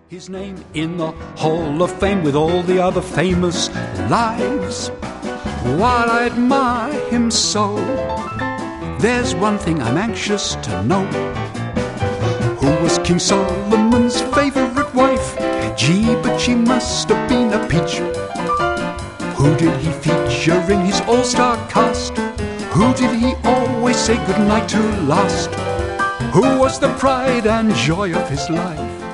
His name in the Hall of Fame with all the other famous lives. While I admire him so, there's one thing I'm anxious to know. Who was King Solomon's favourite wife? Gee, but she must have been a peach. Who did he feature in his all-star cast? Who did he always say goodnight to last? Who was the pride and joy of his life?